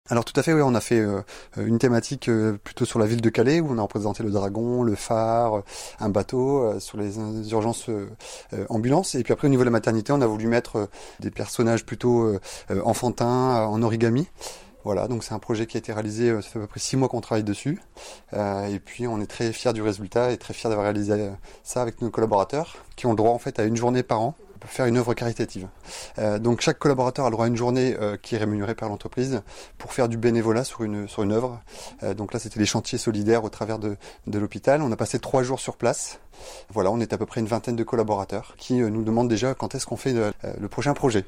Alors tout à fait, oui, on a fait une thématique plutôt sur la ville de Calais, où on a représenté le dragon, le phare, un bateau, sur les urgences ambulances. Et puis après, au niveau de la maternité, on a voulu mettre des personnages plutôt enfantins, en origami. Voilà, donc c'est un projet qui a été réalisé, ça fait à peu près 6 mois qu'on travaille dessus. Et puis on est très fiers du résultat et très fiers d'avoir réalisé ça avec nos collaborateurs, qui ont le droit en fait à une journée par an pour faire une œuvre caritative. Donc chaque collaborateur a le droit à une journée qui est rémunérée par l'entreprise pour faire du bénévolat sur une œuvre. Donc là c'était les chantiers solidaires au travers de l'hôpital. On a passé 3 jours sur place. Voilà, on est à peu près une vingtaine de collaborateurs qui nous demandent déjà quand est-ce qu'on fait le prochain projet.